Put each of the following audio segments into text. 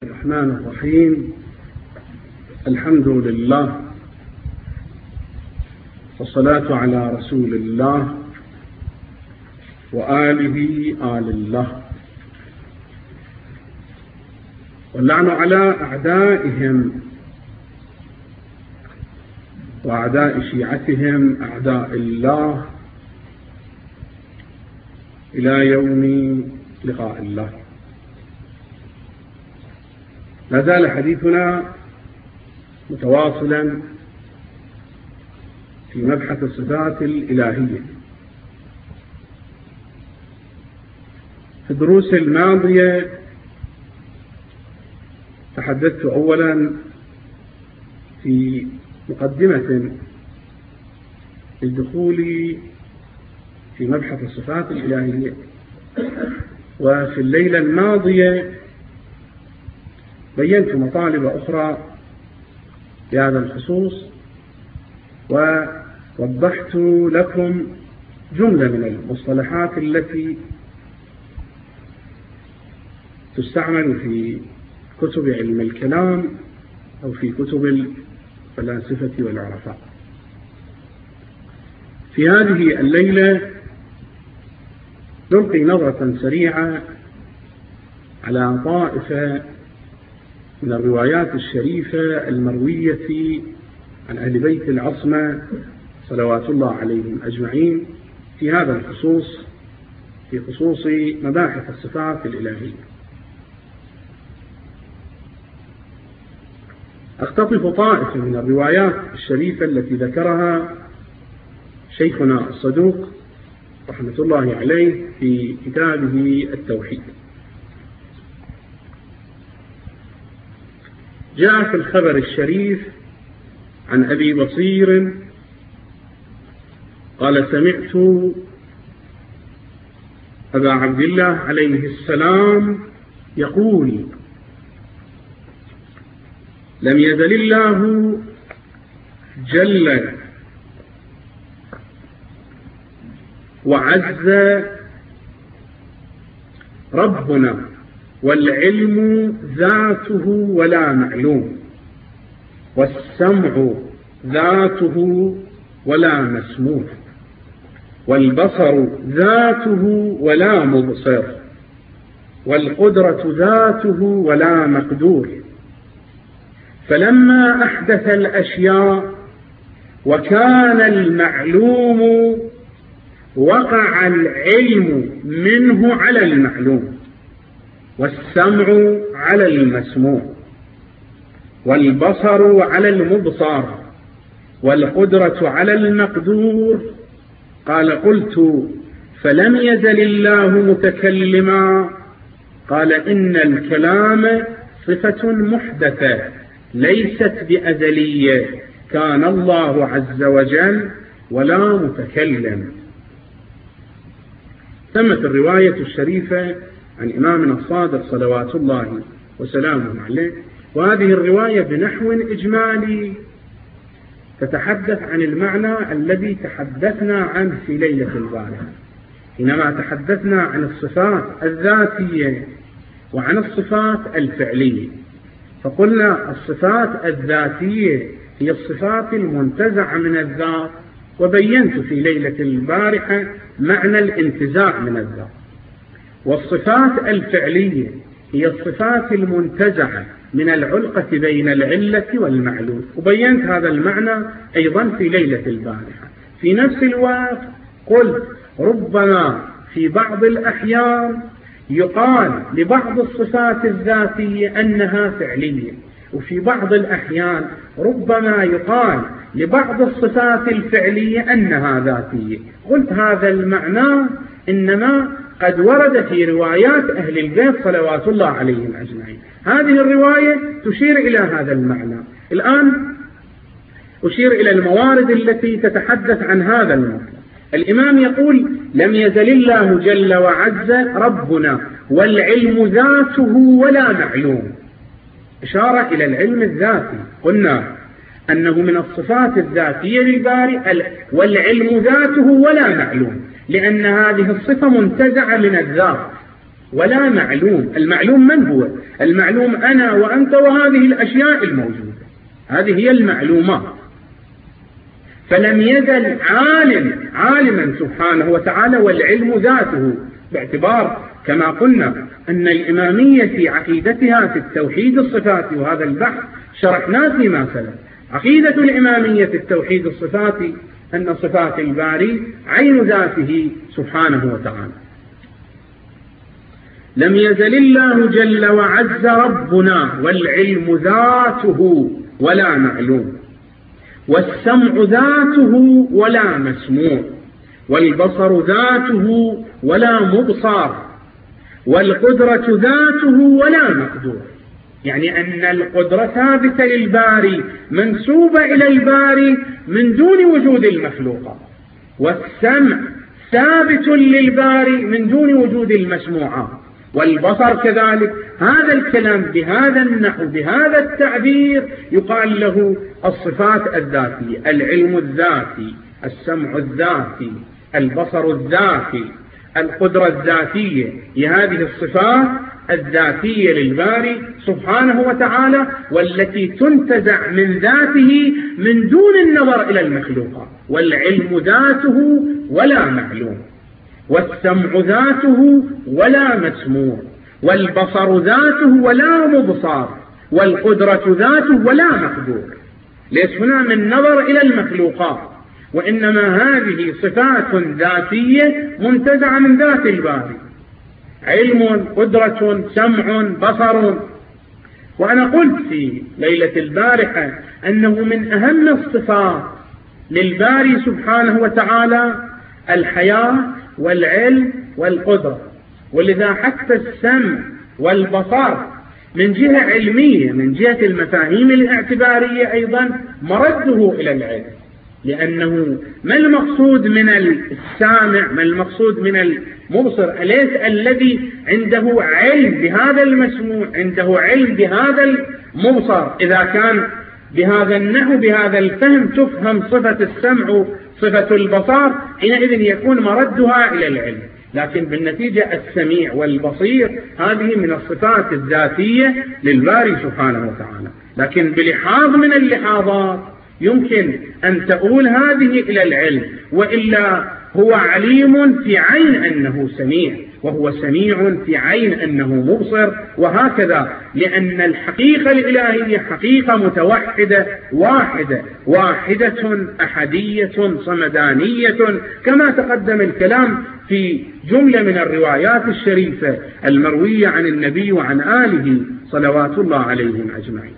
الرحمن الرحيم. الحمد لله والصلاة على رسول الله وآله آل الله، واللعن على أعدائهم وأعداء شيعتهم أعداء الله إلى يوم لقاء الله. لا زال حديثنا متواصلا في مبحث الصفات الإلهية. في الدروس الماضية تحدثت أولا في مقدمة للدخول في مبحث الصفات الإلهية، وفي الليلة الماضية بينت مطالب أخرى في هذا الخصوص، ووضحت لكم جملة من المصطلحات التي تستعمل في كتب علم الكلام أو في كتب الفلاسفة والعرفاء. في هذه الليلة نلقي نظرة سريعة على طائفة من الروايات الشريفة المروية عن أهل بيت العصمة صلوات الله عليهم أجمعين في هذا الخصوص، في خصوص مباحث الصفات الإلهية. أختطف طائفة من الروايات الشريفة التي ذكرها شيخنا الصدوق رحمة الله عليه في كتابه التوحيد. جاء في الخبر الشريف عن أبي بصير قال: سمعت أبا عبد الله عليه السلام يقول: لم يزل الله جل وعز ربنا والعلم ذاته ولا معلوم، والسمع ذاته ولا مسموع، والبصر ذاته ولا مبصر، والقدرة ذاته ولا مقدور. فلما أحدث الأشياء وكان المعلوم وقع العلم منه على المعلوم، والسمع على المسموع، والبصر على المبصر، والقدرة على المقدور. قال: قلت: فلم يزل الله متكلما؟ قال: إن الكلام صفة محدثة ليست بأزلية، كان الله عز وجل ولا متكلم. تمت الرواية الشريفة عن إمامنا الصادق صلوات الله وسلامه عليه، وهذه الرواية بنحو إجمالي تتحدث عن المعنى الذي تحدثنا عنه في ليلة البارحة حينما تحدثنا عن الصفات الذاتية وعن الصفات الفعلية. فقلنا الصفات الذاتية هي الصفات المنتزعة من الذات، وبينت في ليلة البارحة معنى الانتزاع من الذات. والصفات الفعلية هي الصفات المنتزعة من العلقة بين العلة والمعلول، وبينت هذا المعنى أيضا في ليلة البارحة. في نفس الوقت قلت ربما في بعض الأحيان يقال لبعض الصفات الذاتية أنها فعلية، وفي بعض الأحيان ربما يقال لبعض الصفات الفعلية أنها ذاتية. قلت هذا المعنى إنما قد ورد في روايات أهل البيت صلوات الله عليهم أجمعين. هذه الرواية تشير إلى هذا المعنى. الآن أشير إلى الموارد التي تتحدث عن هذا المعنى. الإمام يقول: لم يزل الله جل وعز ربنا والعلم ذاته ولا معلوم، إشارة إلى العلم الذاتي. قلنا أنه من الصفات الذاتية للباري والعلم ذاته ولا معلوم، لأن هذه الصفة منتزعة من الذات، ولا معلوم. المعلوم من هو؟ المعلوم أنا وأنت وهذه الأشياء الموجودة، هذه هي المعلومات. فلم يزل عالما سبحانه وتعالى، والعلم ذاته، باعتبار كما قلنا أن الإمامية في عقيدتها في التوحيد الصفات، وهذا البحث شرحناه فيما سلف. عقيدة الإمامية في التوحيد الصفات أن صفات الباري عين ذاته سبحانه وتعالى. لم يزل الله جل وعز ربنا والعلم ذاته ولا معلوم، والسمع ذاته ولا مسموع، والبصر ذاته ولا مبصر، والقدرة ذاته ولا مقدور. يعني أن القدرة ثابتة للباري منسوبة إلى الباري من دون وجود المخلوقات، والسمع ثابت للباري من دون وجود المسموعات، والبصر كذلك. هذا الكلام بهذا النحو بهذا التعبير يقال له الصفات الذاتية، العلم الذاتي، السمع الذاتي، البصر الذاتي، القدرة الذاتية. هذه الصفات الذاتية للباري سبحانه وتعالى، والتي تنتزع من ذاته من دون النظر إلى المخلوقات. والعلم ذاته ولا معلوم، والسمع ذاته ولا مسموع، والبصر ذاته ولا مبصر، والقدرة ذاته ولا مقدور. ليس هنا من نظر إلى المخلوقات، وإنما هذه صفات ذاتية منتزعة من ذات الباري، علم، قدرة، سمع، بصر. وأنا قلت في ليلة البارحة أنه من أهم الصفات للباري سبحانه وتعالى الحياة والعلم والقدرة. ولذا حتى السمع والبصر من جهة علمية، من جهة المفاهيم الاعتبارية أيضا مرده إلى العلم، لأنه ما المقصود من السامع، ما المقصود من المبصر؟ أليس الذي عنده علم بهذا المسموع عنده علم بهذا المبصر؟ إذا كان بهذا النحو بهذا الفهم تفهم صفة السمع صفة البصر، حينئذ يكون مردها إلى العلم. لكن بالنتيجة السميع والبصير هذه من الصفات الذاتية للباري سبحانه وتعالى، لكن بلحاظ من اللحاظات يمكن أن تقول هذه إلى العلم، وإلا هو عليم في عين أنه سميع، وهو سميع في عين أنه مبصر، وهكذا. لأن الحقيقة الإلهية حقيقة متوحدة واحدة أحدية صمدانية، كما تقدم الكلام في جملة من الروايات الشريفة المروية عن النبي وعن آله صلوات الله عليهم أجمعين.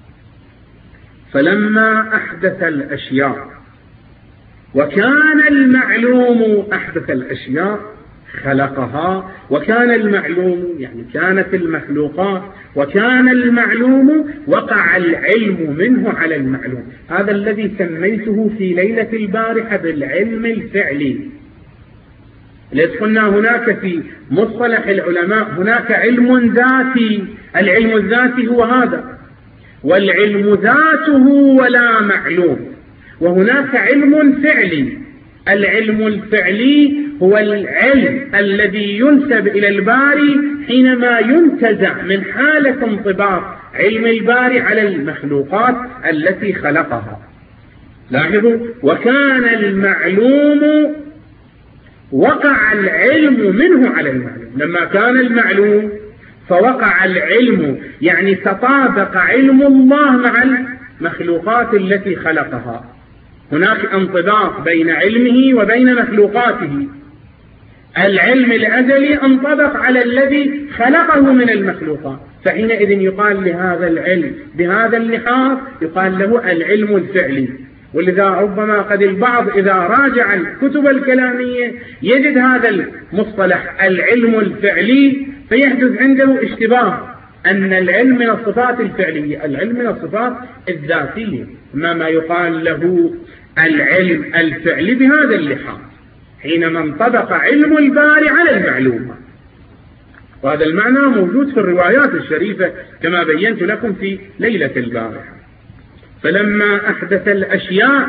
فلما أحدث الأشياء وكان المعلوم أحدث الأشياء خلقها، وكان المعلوم يعني كانت المخلوقات، وكان المعلوم وقع العلم منه على المعلوم. هذا الذي سميته في ليلة البارحة بالعلم الفعلي. لذ قلنا هناك في مصطلح العلماء هناك علم ذاتي، العلم الذاتي هو هذا، والعلم ذاته ولا معلوم. وهناك علم فعلي، العلم الفعلي هو العلم الذي ينسب إلى الباري حينما ينتزع من حالة انطباق علم الباري على المخلوقات التي خلقها. لاحظوا، وكان المعلوم وقع العلم منه على المعلوم. لما كان المعلوم فوقع العلم، يعني تطابق علم الله مع المخلوقات التي خلقها. هناك انطباق بين علمه وبين مخلوقاته. العلم الأزلي انطبق على الذي خلقه من المخلوقات، فحينئذ يقال لهذا العلم بهذا اللحاظ يقال له العلم الفعلي. ولذا ربما قد البعض إذا راجع الكتب الكلامية يجد هذا المصطلح العلم الفعلي فيحدث عنده اشتباه أن العلم من الصفات الفعلية. العلم من الصفات الذاتية، ما يقال له العلم الفعلي بهذا اللحاظ حينما انطبق علم الباري على المعلومة. وهذا المعنى موجود في الروايات الشريفة كما بينت لكم في ليلة البارحة. فلما أحدث الأشياء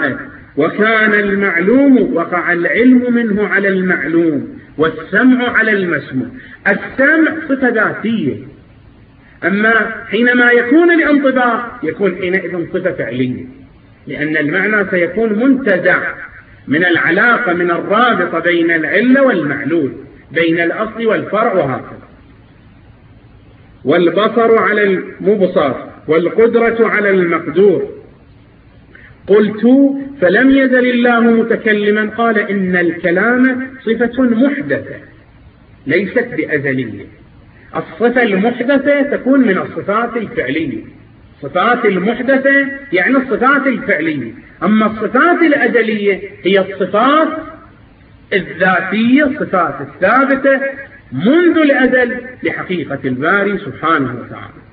وكان المعلوم وقع العلم منه على المعلوم والسمع على المسموع. السمع صفة ذاتية، أما حينما يكون الانطباق يكون حينئذ صفة فعلية، لأن المعنى سيكون منتزع من العلاقة، من الرابطة بين العلة والمعلول، بين الأصل والفرع وهكذا. والبصر على المبصر والقدرة على المقدور. قلت فلم يزل الله متكلما، قال إن الكلام صفة محدثة ليست بأزلية. الصفة المحدثة تكون من الصفات الفعلية، الصفات المحدثة يعني الصفات الفعلية، أما الصفات الأزلية هي الصفات الذاتية، الصفات الثابتة منذ الأزل لحقيقة الباري سبحانه وتعالى.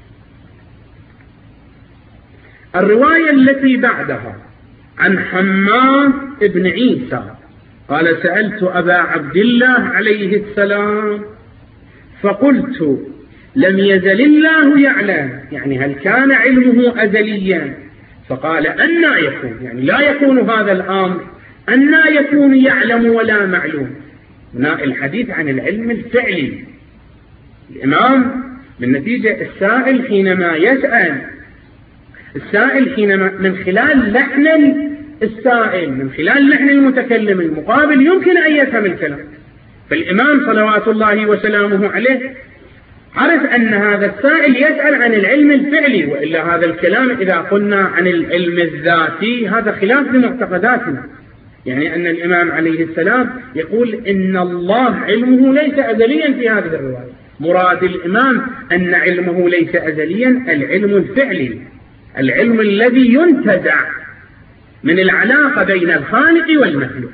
الرواية التي بعدها عن حماد بن عيسى قال سألت أبا عبد الله عليه السلام فقلت لم يزل الله يعلم، يعني هل كان علمه أزليا؟ فقال أنى يكون، يعني لا يكون هذا الأمر، أنى يكون يعلم ولا معلوم. هنا الحديث عن العلم الفعلي. الإمام بالنتيجة السائل حينما يسأل، السائل حينما من خلال لحن السائل، من خلال لحن المتكلم المقابل يمكن أن يفهم الكلام. فالإمام صلوات الله وسلامه عليه عرف أن هذا السائل يسأل عن العلم الفعلي، وإلا هذا الكلام إذا قلنا عن العلم الذاتي هذا خلاف لمعتقداتنا. يعني أن الإمام عليه السلام يقول إن الله علمه ليس أزليا في هذه الرواية. مراد الإمام أن علمه ليس أزليا العلم الفعلي، العلم الذي ينتزع من العلاقة بين الخالق والمخلوق.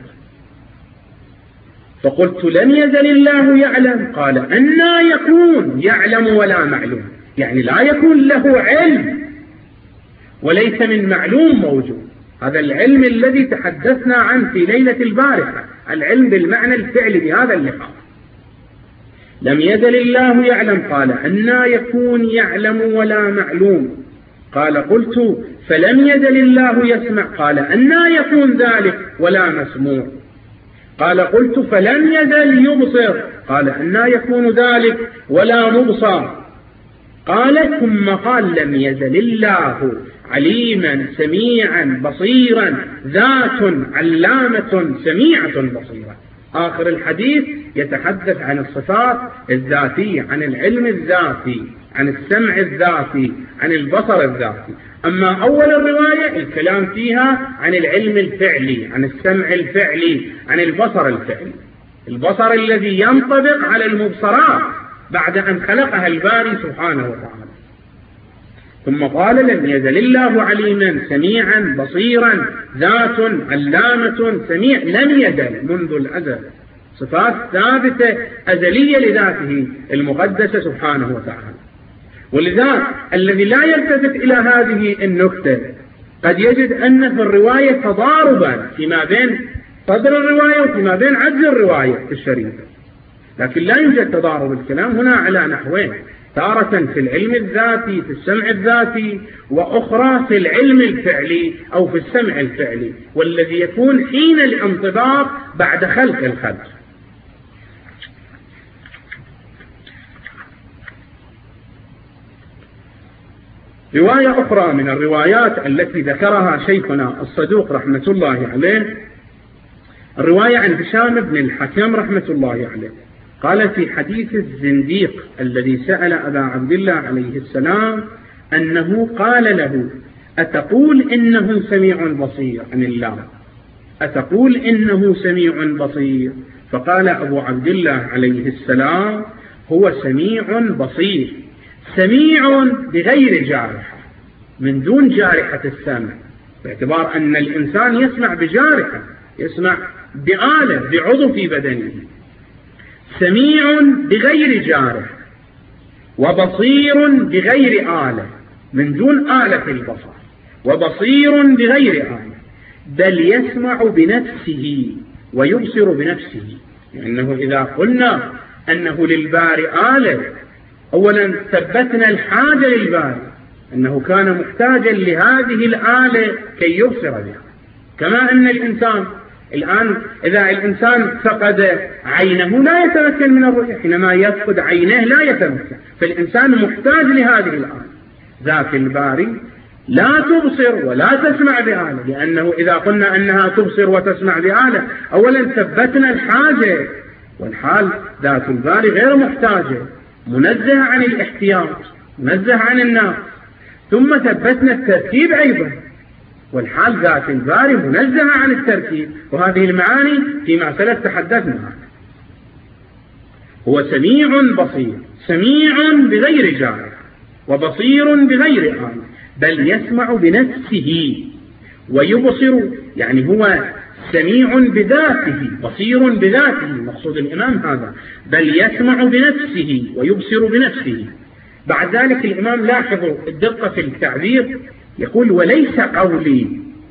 فقلت لم يزل الله يعلم، قال أنى يكون يعلم ولا معلوم، يعني لا يكون له علم وليس من معلوم موجود. هذا العلم الذي تحدثنا عنه في ليلة البارحة، العلم بالمعنى الفعلي بهذا اللقاء. لم يزل الله يعلم، قال أنى يكون يعلم ولا معلوم. قال قلت فلم يزل الله يسمع، قال أنى يكون ذلك ولا مسموع. قال قلت فلم يزل يبصر، قال أنى يكون ذلك ولا مبصر. قال ثم قال لم يزل الله عليما سميعا بصيرا ذات علامة سميعة بصيرة. آخر الحديث يتحدث عن الصفات الذاتية، عن العلم الذاتي، عن السمع الذاتي، عن البصر الذاتي. أما أول الرواية الكلام فيها عن العلم الفعلي، عن السمع الفعلي، عن البصر الفعلي، البصر الذي ينطبق على المبصرات بعد أن خلقها الباري سبحانه وتعالى. ثم قال لم يزل الله عليما سميعا بصيرا ذات علامة سميع. لم يزل منذ الأزل، صفات ثابتة أزلية لذاته المقدسة سبحانه وتعالى. ولذا الذي لا يلتفت إلى هذه النكتة قد يجد أن في الرواية تضاربا فيما بين صدر الرواية وفيما بين عجز الرواية الشريفة، لكن لا يوجد تضارب. الكلام هنا على نحوين، تارة في العلم الذاتي في السمع الذاتي، وأخرى في العلم الفعلي أو في السمع الفعلي، والذي يكون حين الانطباق بعد خلق الخلق. رواية أخرى من الروايات التي ذكرها شيخنا الصدوق رحمة الله عليه، الرواية عن هشام بن الحكم رحمة الله عليه، قال في حديث الزنديق الذي سأل أبا عبد الله عليه السلام أنه قال له أتقول إنه سميع بصير عن الله، أتقول إنه سميع بصير؟ فقال أبو عبد الله عليه السلام هو سميع بصير، سميع بغير جارحة، من دون جارحة السمع، باعتبار أن الإنسان يسمع بجارحة، يسمع بآلة بعضو في بدنه. سميع بغير جارح وبصير بغير آلة، من دون آلة البصر، وبصير بغير آلة، بل يسمع بنفسه ويبصر بنفسه. لأنه إذا قلنا أنه للباري آلة، أولا ثبتنا الحاجة للباري، أنه كان محتاجا لهذه الآلة كي يبصر بها، كما أن الإنسان الآن إذا الإنسان فقد عينه لا يتمكن من الرؤية، حينما يفقد عينه لا يتمكن، فالإنسان محتاج لهذه الآلة. ذاك الباري لا تبصر ولا تسمع بآلة، لأنه إذا قلنا أنها تبصر وتسمع بآلة أولا ثبتنا الحاجة، والحال ذات الباري غير محتاجة، منزه عن الاحتياج، منزه عن الناس، ثم ثبتنا التركيب أيضا، والحال ذات الباري منزه عن التركيب. وهذه المعاني فيما سلف تحدثنا عنها. هو سميع بصير، سميع بغير جارح، وبصير بغير آلة، بل يسمع بنفسه ويبصر، يعني هو سميع بذاته بصير بذاته، مقصود الإمام هذا، بل يسمع بنفسه ويبصر بنفسه. بعد ذلك الإمام لاحظوا الدقة في التعبير، يقول وليس قولي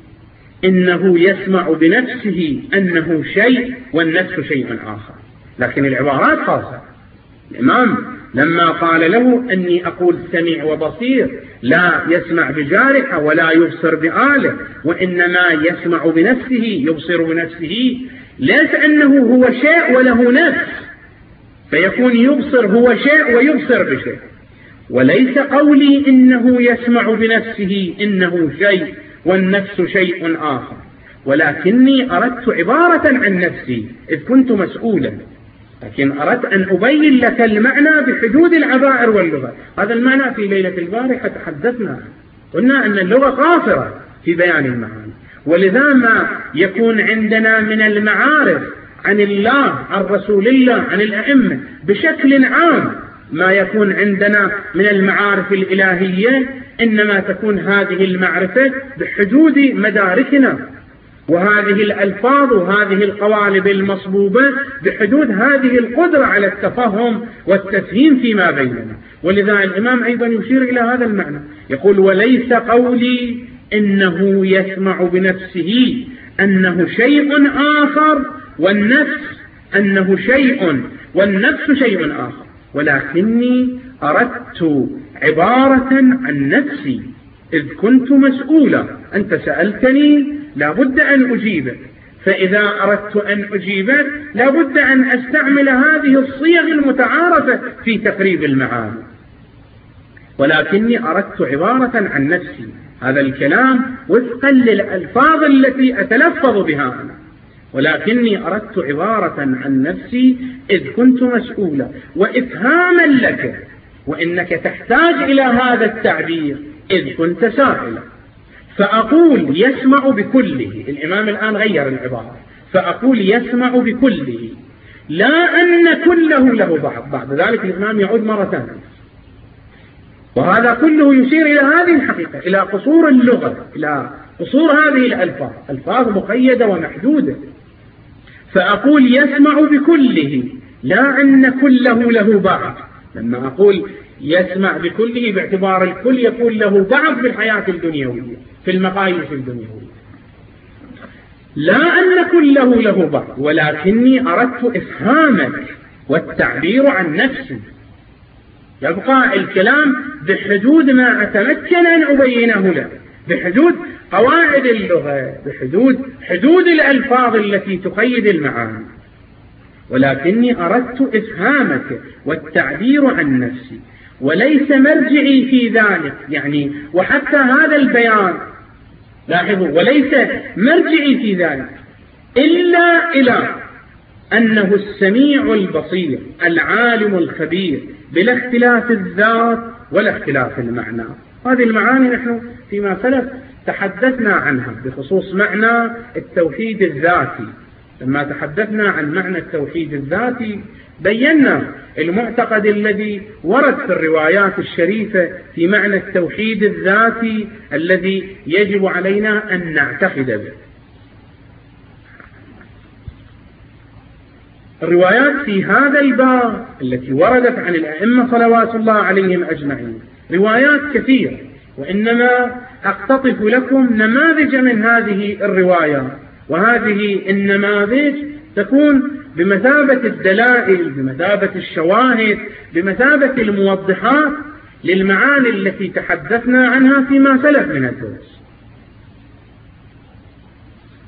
إنه يسمع بنفسه أنه شيء والنفس شيء آخر، لكن العبارات خاصة. الإمام لما قال له أني أقول سميع وبصير لا يسمع بجارحة ولا يبصر بآلة، وإنما يسمع بنفسه يبصر بنفسه، ليس أنه هو شيء وله نفس فيكون يبصر هو شيء ويبصر بشيء. وليس قولي إنه يسمع بنفسه إنه شيء والنفس شيء آخر، ولكني أردت عبارة عن نفسي إذ كنت مسؤولا، لكن أردت أن أبين لك المعنى بحدود العبائر واللغة. هذا المعنى في ليلة البارحة تحدثنا، قلنا أن اللغة قاصرة في بيان المعاني، ولذا ما يكون عندنا من المعارف عن الله، عن رسول الله، عن الأئمة بشكل عام، ما يكون عندنا من المعارف الإلهية إنما تكون هذه المعرفة بحدود مداركنا، وهذه الألفاظ وهذه القوالب المصبوبة بحدود هذه القدرة على التفهم والتفهيم فيما بيننا. ولذا الإمام أيضا يشير إلى هذا المعنى، يقول وليس قولي إنه يسمع بنفسه أنه شيء آخر والنفس أنه شيء والنفس شيء آخر، ولكني أردت عبارة عن نفسي إذ كنت مسؤولا. أنت سألتني لابد أن أجيبك، فإذا أردت أن أجيبك لابد أن أستعمل هذه الصيغ المتعارفة في تقريب المعاني، ولكني أردت عبارة عن نفسي، هذا الكلام وفقا للألفاظ التي أتلفظ بها أنا، ولكني أردت عبارة عن نفسي إذ كنت مسؤولا، وإفهاما لك، وإنك تحتاج إلى هذا التعبير إذ كنت سائلا. فأقول يسمع بكله، الإمام الآن غير العبارة، فأقول يسمع بكله لا أن كله له بعض. بعد ذلك الإمام يعود مرة ثانية، وهذا كله يشير إلى هذه الحقيقة، إلى قصور اللغة، إلى قصور هذه الألفاظ، ألفاظ مقيدة ومحدودة. فأقول يسمع بكله لا أن كله له بعض. لما أقول يسمع بكله باعتبار الكل يكون له بعض في الحياة الدنيوية، في المقاييس الدنيوية، لا أن كله له بعض، ولكني أردت إفهامك والتعبير عن نفسي. يبقى الكلام بحدود ما أتمكن أن أبينه له، بحدود قواعد اللغة، بحدود الألفاظ التي تقيد المعاني، ولكني أردت إفهامك والتعبير عن نفسي، وليس مرجعي في ذلك، يعني وحتى هذا البيان لاحظوا، وليس مرجعي في ذلك إلا إلى أنه السميع البصير العالم الخبير بلا اختلاف الذات ولا اختلاف المعنى. هذه المعاني نحن فيما سلف تحدثنا عنها بخصوص معنى التوحيد الذاتي. لما تحدثنا عن معنى التوحيد الذاتي بينا المعتقد الذي ورد في الروايات الشريفة في معنى التوحيد الذاتي الذي يجب علينا أن نعتقد به. الروايات في هذا الباب التي وردت عن الأئمة صلوات الله عليهم أجمعين روايات كثيرة، وإنما أقتطف لكم نماذج من هذه الروايات، وهذه النماذج تكون بمثابة الدلائل، بمثابة الشواهد، بمثابة الموضحات للمعاني التي تحدثنا عنها فيما سلف من الدرس.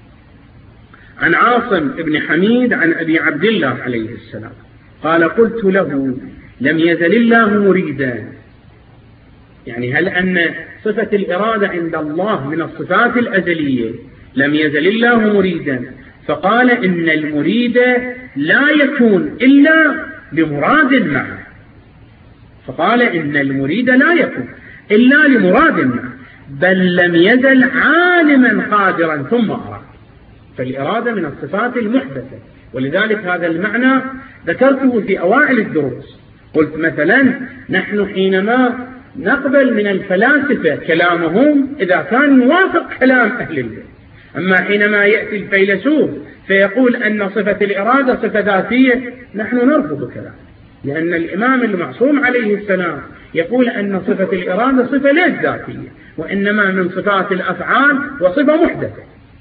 عن عاصم بن حميد عن أبي عبد الله عليه السلام قال قلت له لم يزل الله مريدا، يعني هل أن صفة الإرادة عند الله من الصفات الأزلية؟ لم يزل الله مريدا، فقال إن المريد لا يكون إلا بمراد معه، فقال إن المريد لا يكون إلا لمراد معه، بل لم يزل عالما قادرا ثم أراد. فالإرادة من الصفات المحدثة، ولذلك هذا المعنى ذكرته في أوائل الدروس. قلت مثلا نحن حينما نقبل من الفلاسفة كلامهم إذا كان يوافق كلام أهل البيت، أما حينما يأتي الفيلسوف فيقول أن صفة الإرادة صفة ذاتية نحن نرفض كلامه، لأن الإمام المعصوم عليه السلام يقول أن صفة الإرادة صفة ليس ذاتية، وإنما من صفات الأفعال وصفة محدثة.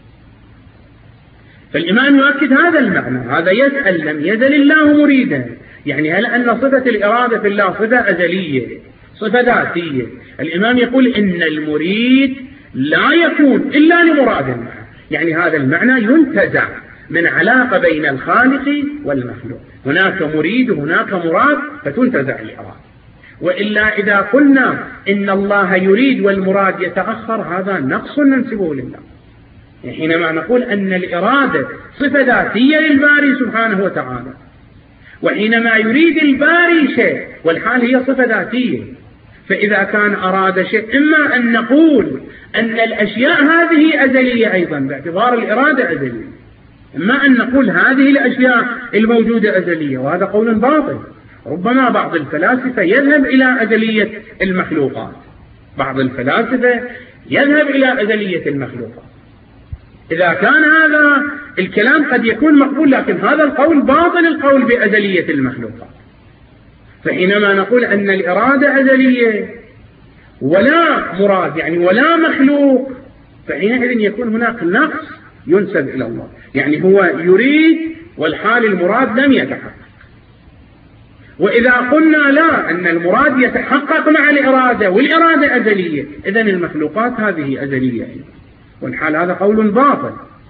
فالإمام يؤكد هذا المعنى. هذا يسأل لم يزل الله مريدا، يعني هل أن صفة الإرادة في الله صفة أزلية صفة ذاتية؟ الإمام يقول إن المريد لا يكون إلا لمراد معه، يعني هذا المعنى ينتزع من علاقة بين الخالق والمخلوق، هناك مريد وهناك مراد فتنتزع الإرادة. وإلا إذا قلنا إن الله يريد والمراد يتأخر هذا نقص ننسبه لله. يعني حينما نقول أن الإرادة صفة ذاتية للباري سبحانه وتعالى، وحينما يريد الباري شيء والحال هي صفة ذاتية، فإذا كان أراد شيء إما أن نقول أن الأشياء هذه أزلية أيضا باعتبار الإرادة أزلية، إما أن نقول هذه الأشياء الموجودة أزلية، وهذا قول باطل. ربما بعض الفلاسفة يذهب إلى أزلية المخلوقات، بعض الفلاسفة يذهب إلى أزلية المخلوقات. إذا كان هذا الكلام قد يكون مقبول، لكن هذا القول باطل، القول بأزلية المخلوقات. فحينما نقول أن الإرادة أزلية ولا مراد يعني ولا مخلوق، فحينئذ يكون هناك نقص ينسب إلى الله، يعني هو يريد والحال المراد لم يتحقق. وإذا قلنا لا، أن المراد يتحقق مع الإرادة والإرادة أزلية، إذن المخلوقات هذه أزلية والحال هذا قول باطل.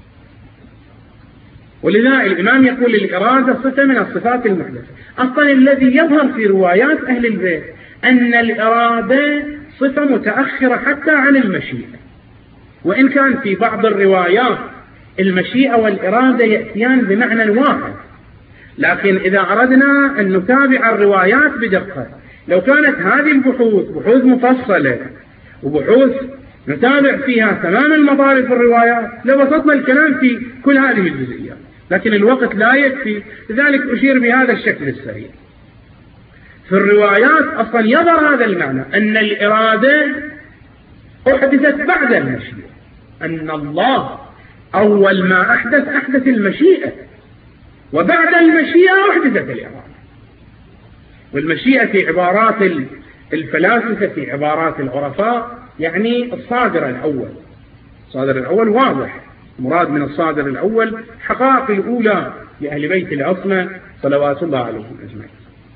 ولذا الإمام يقول الإرادة صفة من الصفات المحدثة. أصلا الذي يظهر في روايات أهل البيت أن الإرادة صفة متأخرة حتى عن المشيئة، وإن كان في بعض الروايات المشيئة والإرادة يأتيان بمعنى واحد، لكن إذا أردنا أن نتابع الروايات بدقة، لو كانت هذه البحوث بحوث مفصلة وبحوث نتابع فيها تمام المطالب في الروايات لبسطنا الكلام في كل هذه الجزئيات، لكن الوقت لا يكفي، لذلك أشير بهذا الشكل السريع. في الروايات أصلا يظهر هذا المعنى أن الإرادة أحدثت بعد المشيئة، أن الله أول ما أحدث المشيئة، وبعد المشيئة أحدثت الإرادة. والمشيئة في عبارات الفلاسفة في عبارات العرفاء يعني الصادر الأول. الصادر الأول واضح، مراد من الصادر الأول حقائق الأولى لأهل بيت العصمة صلوات الله عليهم أجمعين.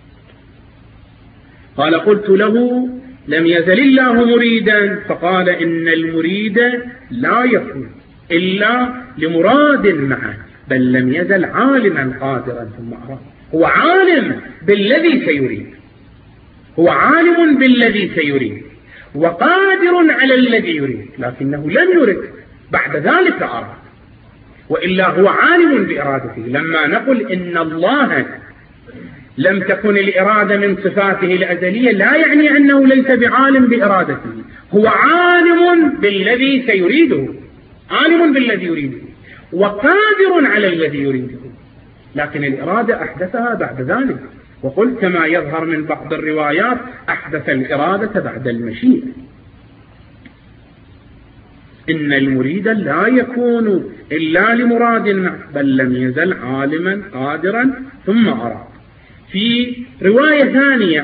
قال قلت له لم يزل الله مريدا، فقال إن المريد لا يكون إلا لمراد معه، بل لم يزل عالما قادرا ثم أراد. هو عالم بالذي سيريد، هو عالم بالذي سيريد وقادر على الذي يريد، لكنه لم يرد بعد ذلك أراد، وإلا هو عالم بإرادته. لما نقول إن الله لم تكن الإرادة من صفاته الأزلية لا يعني أنه ليس بعالم بإرادته، هو عالم بالذي سيريده، عالم بالذي يريده وقادر على الذي يريده، لكن الإرادة أحدثها بعد ذلك. وقلت كما يظهر من بعض الروايات أحدث الإرادة بعد المشيئة. إن المريد لا يكون إلا لمراد معه، بل لم يزل عالما قادرا ثم أراد. في رواية ثانية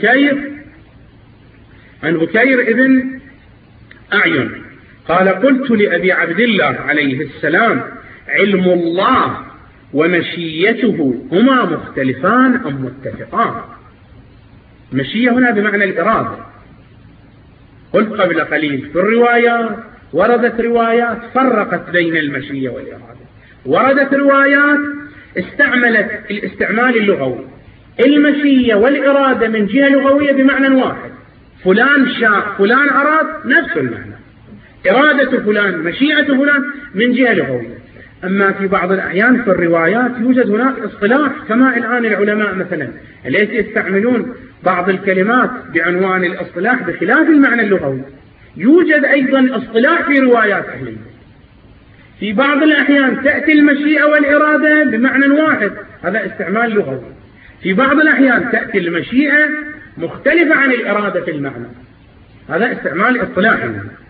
عن بكير ابن أعين قال قلت لأبي عبد الله عليه السلام علم الله ومشيته هما مختلفان أم متفقان؟ مشية هنا بمعنى الإرادة. قلت قبل قليل في الروايات وردت روايات فرقت بين المشية والإرادة، وردت روايات استعملت الاستعمال اللغوي المشية والإرادة من جهة لغوية بمعنى واحد، فلان شاء فلان أراد، نفس المعنى، إرادة فلان مشيئة فلان من جهة لغوية. أما في بعض الأحيان في الروايات يوجد هناك اصطلاح، كما الآن العلماء مثلا الذين يستعملون بعض الكلمات بعنوان الاصطلاح بخلاف المعنى اللغوي، يوجد أيضا اصطلاح في روايات أهل البيت. في بعض الأحيان تأتي المشيئة والإرادة بمعنى واحد، هذا استعمال لغوي. في بعض الأحيان تأتي المشيئة مختلفة عن الإرادة في المعنى، هذا استعمال اصطلاحي.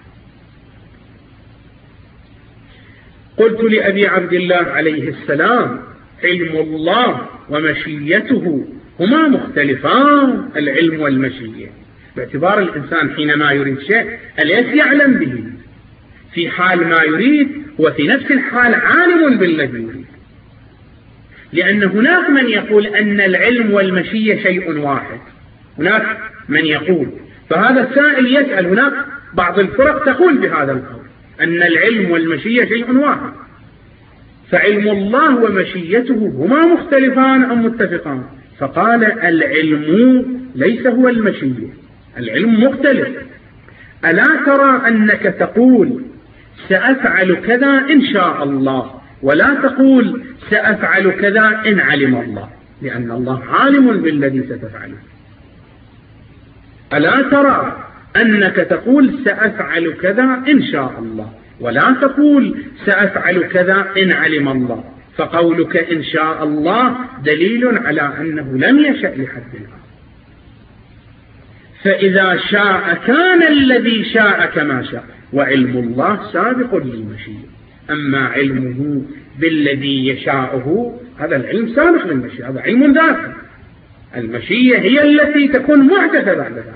قلت لأبي عبد الله عليه السلام: علم الله ومشيته هما مختلفان، العلم والمشيئة، باعتبار الإنسان حينما يريد شيء أليس يعلم به في حال ما يريد، وفي نفس الحال عالم بالذي يريد. لأن هناك من يقول أن العلم والمشيئة شيء واحد، هناك من يقول، فهذا السائل يسأل، هناك بعض الفرق تقول بهذا القول أن العلم والمشيئة شيء واحد، فعلم الله ومشيته هما مختلفان أم متفقان؟ فقال: العلم ليس هو المشيئة، العلم مختلف. ألا ترى أنك تقول سأفعل كذا إن شاء الله، ولا تقول سأفعل كذا إن علم الله، لأن الله عالم بالذي ستفعله. ألا ترى أنك تقول سأفعل كذا إن شاء الله، ولا تقول سأفعل كذا إن علم الله، فقولك إن شاء الله دليل على أنه لم يشأ لحد الآن. فإذا شاء كان الذي شاء كما شاء، وعلم الله سابق للمشيئة. أما علمه بالذي يشاءه هذا العلم سابق للمشيئة، هذا علم ذاتي، المشيئة هي التي تكون محدثة بعد ذلك.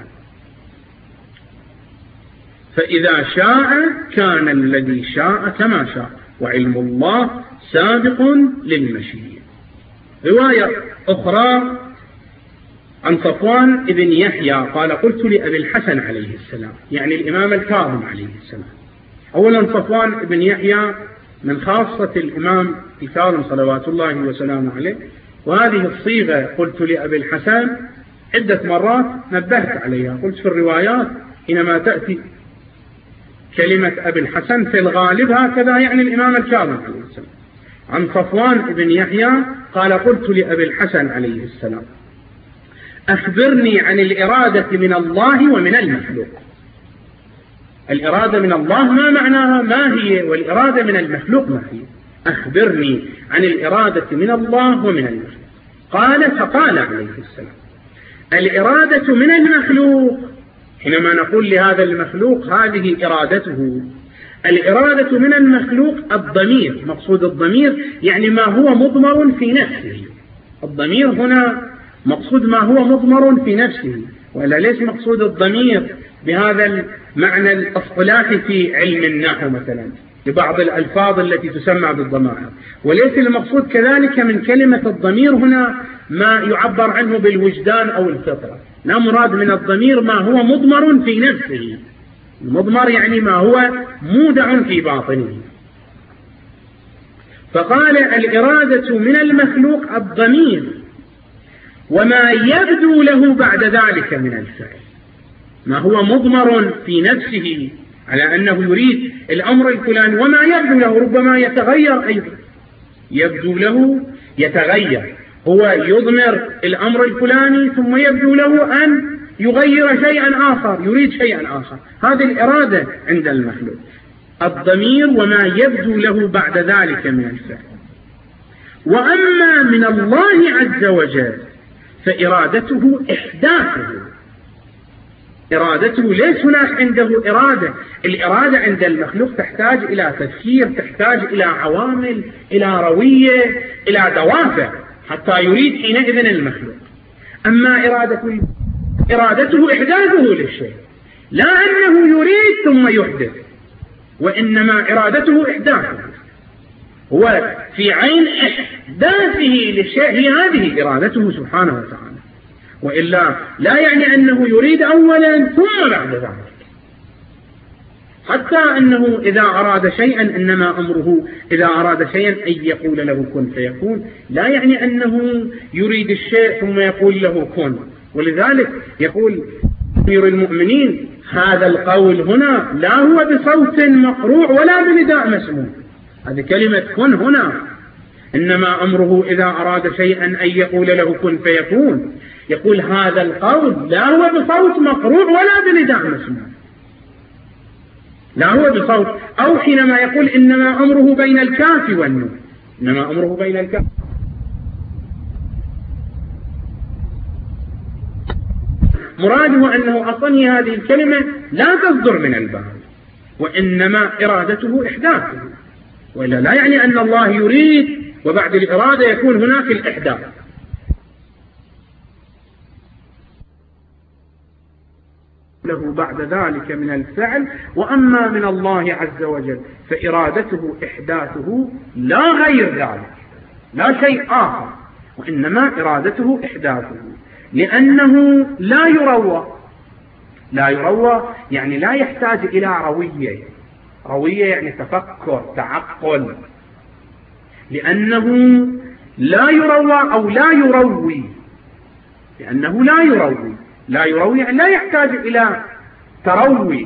فإذا شاء كان الذي شاء كما شاء، وعلم الله سابق للمشيئة. رواية أخرى عن صفوان بن يحيى قال: قلت لأبي الحسن عليه السلام، يعني الإمام الكاظم عليه السلام. أولا صفوان بن يحيى من خاصة الإمام الكاظم صلوات الله وسلامه عليه، وهذه الصيغة قلت لأبي الحسن عدة مرات نبهت عليها. قلت في الروايات حينما تأتي كلمة أبي الحسن في الغالب هكذا يعني الإمام الكاظم عليه السلام. عن صفوان بن يحيى قال: قلت لأبي الحسن عليه السلام: أخبرني عن الإرادة من الله ومن المخلوق. الإرادة من الله ما معناها، ما هي، والإرادة من المخلوق ما هي؟ أخبرني عن الإرادة من الله ومن المخلوق. فقال عليه السلام: الإرادة من المخلوق، حينما نقول لهذا المخلوق هذه إرادته، الإرادة من المخلوق الضمير، مقصود الضمير يعني ما هو مضمر في نفسه. الضمير هنا مقصود ما هو مضمر في نفسه، ولا ليس مقصود الضمير بهذا المعنى الاصطلاحي في علم النحو مثلا لبعض الألفاظ التي تسمى بالضمائر، وليس المقصود كذلك من كلمة الضمير هنا ما يعبر عنه بالوجدان أو الفطرة، لا، مراد من الضمير ما هو مضمر في نفسه. المضمر يعني ما هو مودع في باطنه. فقال: الإرادة من المخلوق الضمير وما يبدو له بعد ذلك من الفعل، ما هو مضمر في نفسه على أنه يريد الأمر الفلاني، وما يبدو له ربما يتغير أيضا، يبدو له يتغير، هو يضمر الأمر الفلاني ثم يبدو له أن يغير شيئا آخر، يريد شيئا آخر. هذه الإرادة عند المخلوق الضمير وما يبدو له بعد ذلك من الفعل. وأما من الله عز وجل فإرادته إحداثه، إرادته ليس هناك عنده إرادة. الإرادة عند المخلوق تحتاج إلى تفكير، تحتاج إلى عوامل، إلى روية، إلى دوافع حتى يريد حينئذ المخلوق. أما إرادته إحداثه للشيء، لا أنه يريد ثم يحدث، وإنما إرادته إحداثه، هو في عين إحداثه للشيء هي هذه إرادته سبحانه وتعالى، وإلا لا يعني أنه يريد أولا ثم بعد ذلك. حتى أنه إذا أراد شيئا إنما أمره إذا أراد شيئا أن يقول له كن فيكون، لا يعني أنه يريد الشيء ثم يقول له كن. ولذلك يقول أمير المؤمنين هذا القول هنا لا هو بصوت مقروع ولا بنداء مسموع، هذه كلمة كن هنا إنما أمره إذا أراد شيئا أن يقول له كن فيكون. يقول هذا القول لا هو بصوت مقروع ولا بنداء مسموع، لا هو بصوت. أو حينما يقول إنما أمره بين الكاف والنون، إنما أمره بين الكاف، مراده أنه أصلا هذه الكلمة لا تصدر من الباري، وإنما إرادته إحداثه، وإلا لا يعني أن الله يريد وبعد الإرادة يكون هناك الإحداث. له بعد ذلك من الفعل. وأما من الله عز وجل فإرادته إحداثه لا غير ذلك، لا شيء آخر، وإنما إرادته إحداثه، لأنه لا يروى. لا يروى يعني لا يحتاج إلى روية، روية يعني تفكر تعقل، لأنه لا يروى أو لا يروي، لأنه لا يروي. لا يروي يعني لا يحتاج إلى تروي،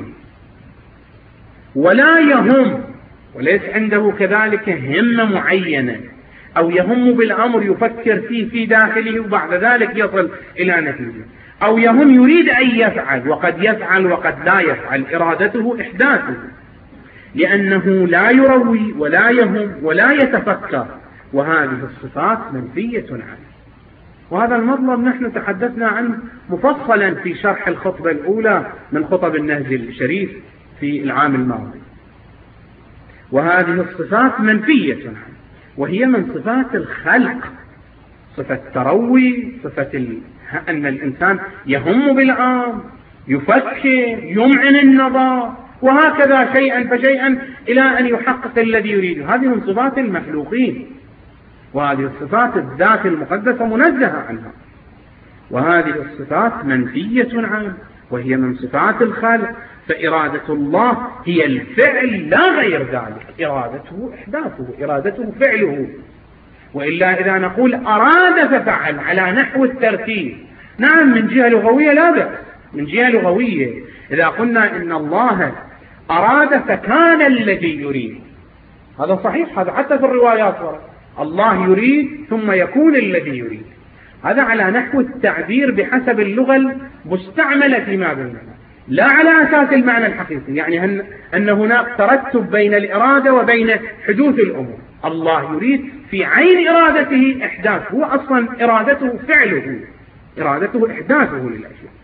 ولا يهم، وليس عنده كذلك همة معينة أو يهم بالأمر يفكر فيه في داخله وبعد ذلك يصل إلى نتيجة، أو يهم يريد أن يفعل وقد يفعل وقد لا يفعل، إرادته إحداثه، لأنه لا يروي ولا يهم ولا يتفكر، وهذه الصفات منفية عنه. وهذا المطلب نحن تحدثنا عنه مفصلا في شرح الخطبة الأولى من خطب النهج الشريف في العام الماضي. وهذه الصفات منفية عنه، وهي من صفات الخلق، صفة تروي، صفة أن الإنسان يهم بالأمر، يفكر، يمعن النظر، وهكذا شيئا فشيئا إلى أن يحقق الذي يريده. هذه من صفات المخلوقين، وهذه الصفات الذات المقدسة منزهة عنها، وهذه الصفات منفية عنه، وهي من صفات الخالق. فإرادة الله هي الفعل لا غير ذلك، إرادته إحداثه، إرادته فعله. وإلا إذا نقول أراد ففعل على نحو الترتيب، نعم من جهة لغوية لا بأس، من جهة لغوية إذا قلنا إن الله أراد فكان الذي يريد، هذا صحيح، هذا حتى في الروايات ورد الله يريد ثم يكون الذي يريد، هذا على نحو التعبير بحسب اللغة المستعملة فيما بيننا، لا على أساس المعنى الحقيقي، يعني أن هناك ترتب بين الإرادة وبين حدوث الأمور. الله يريد في عين إرادته إحداث، هو أصلا إرادته فعله، إرادته إحداثه للأشياء.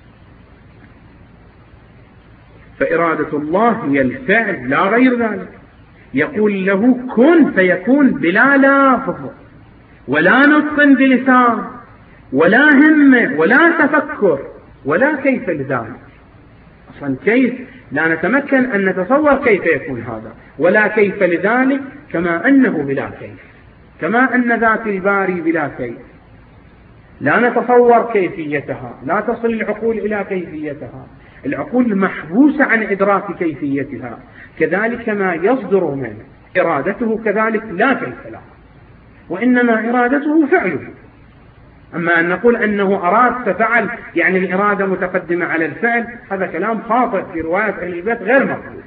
فإرادة الله هي الفعل لا غير ذلك. يقول له كن فيكون بلا لافظ ولا نطق بلسان ولا همة ولا تفكر ولا كيف لذلك. أصلا كيف لا نتمكن أن نتصور كيف يكون هذا، ولا كيف لذلك، كما أنه بلا كيف، كما أن ذات الباري بلا كيف، لا نتصور كيفيتها، لا تصل العقول إلى كيفيتها، العقول محبوسة عن إدراك كيفيتها. كذلك ما يصدر من إرادته كذلك لا كيف له، وإنما إرادته فعله. أما أن نقول أنه أراد ففعل يعني الإرادة متقدمة على الفعل، هذا كلام خاطئ في رواية أهل البيت غير مقبول.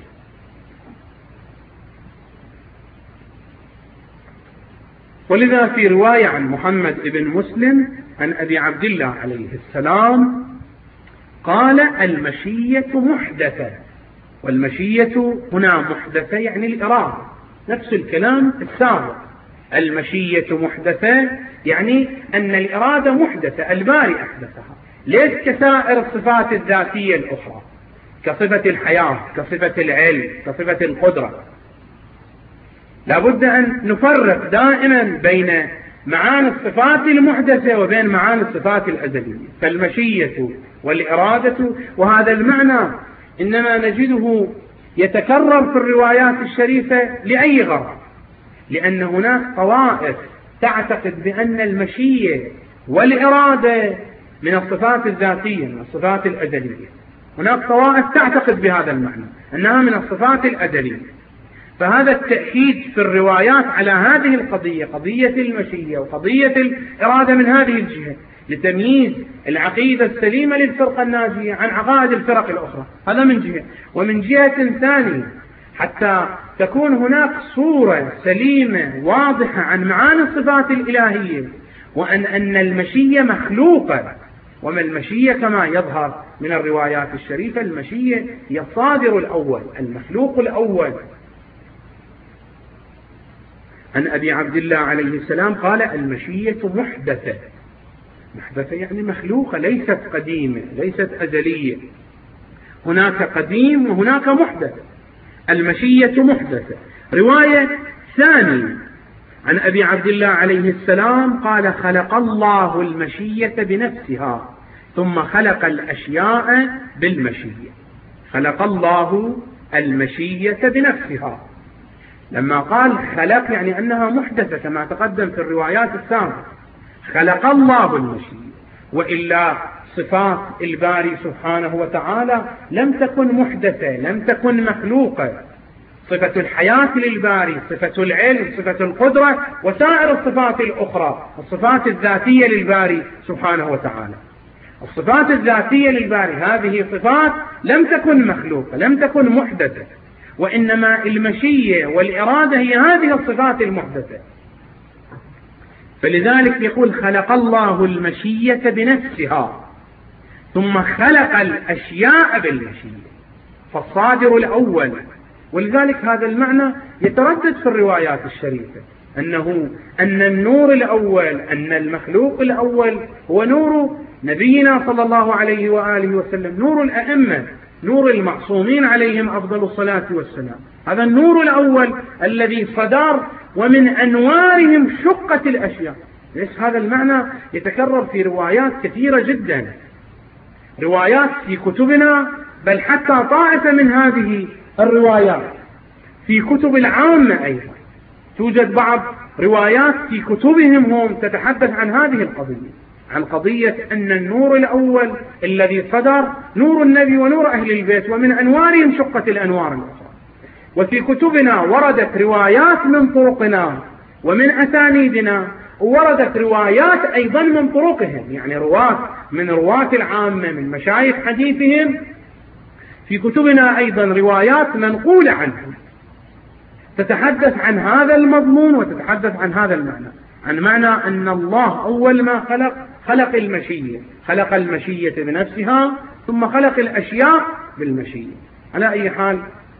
ولذا في رواية عن محمد بن مسلم عن أبي عبد الله عليه السلام قال المشية محدثة، والمشية هنا محدثة يعني الإرادة، نفس الكلام السابق. المشية محدثة يعني أن الإرادة محدثة، الباري أحدثها، ليس كسائر الصفات الذاتية الأخرى كصفة الحياة، كصفة العلم، كصفة القدرة. لابد أن نفرق دائما بين معاني الصفات المحدثة وبين معاني الصفات الأزلية. فالمشية والإرادة، وهذا المعنى إنما نجده يتكرر في الروايات الشريفة لأي غرض، لأن هناك طوائف تعتقد بأن المشية والإرادة من الصفات الذاتية، من الصفات الأزلية، هناك طوائف تعتقد بهذا المعنى أنها من الصفات الأزلية. فهذا التأكيد في الروايات على هذه القضية، قضية المشية وقضية الإرادة من هذه الجهة، لتمييز العقيدة السليمة للفرقة الناجية عن عقائد الفرق الأخرى، هذا من جهة. ومن جهة ثانية حتى تكون هناك صورة سليمة واضحة عن معاني الصفات الإلهية، وأن المشية مخلوقة. وما المشية كما يظهر من الروايات الشريفة، المشية هي الصادر الأول، المخلوق الأول. عن أبي عبد الله عليه السلام قال: المشية محدثة. محدثة يعني مخلوقة، ليست قديمة، ليست أزلية. هناك قديم وهناك محدث. المشية محدثة. رواية ثانية عن أبي عبد الله عليه السلام قال: خلق الله المشية بنفسها ثم خلق الأشياء بالمشية. خلق الله المشية بنفسها. لما قال خلق يعني أنها محدثة كما تقدم في الروايات السابقة. خلق الله المشية، وإلا صفات الباري سبحانه وتعالى لم تكن محدثة، لم تكن مخلوقة. صفة الحياة للباري، صفة العلم، صفة القدرة، وسائر الصفات الأخرى، الصفات الذاتية للباري سبحانه وتعالى. الصفات الذاتية للباري هذه صفات لم تكن مخلوقة، لم تكن محدثة، وإنما المشية والإرادة هي هذه الصفات المحدثة. فلذلك يقول: خلق الله المشية بنفسها ثم خلق الأشياء بالمشية، فالصادر الأول. ولذلك هذا المعنى يتردد في الروايات الشريفة، أن النور الأول، أن المخلوق الأول هو نور نبينا صلى الله عليه وآله وسلم، نور الأئمة، نور المعصومين عليهم أفضل الصلاة والسلام. هذا النور الأول الذي صدر ومن أنوارهم شقت الأشياء. هذا المعنى يتكرر في روايات كثيرة جدا، روايات في كتبنا، بل حتى طائفة من هذه الروايات في كتب العامة أيضا. توجد بعض روايات في كتبهم هم تتحدث عن هذه القضية، عن قضية أن النور الأول الذي صدر نور النبي ونور أهل البيت، ومن أنوارهم شقت الأنوار الأخرى. وفي كتبنا وردت روايات من طرقنا ومن أسانيدنا، ووردت روايات أيضا من طرقهم، يعني من رواة العامة، من مشايخ حديثهم. في كتبنا أيضا روايات منقولة عنهم تتحدث عن هذا المضمون وتتحدث عن هذا المعنى، عن معنى أن الله أول ما خلق المشية، خلق المشية بنفسها ثم خلق الأشياء بالمشية. على أي حال،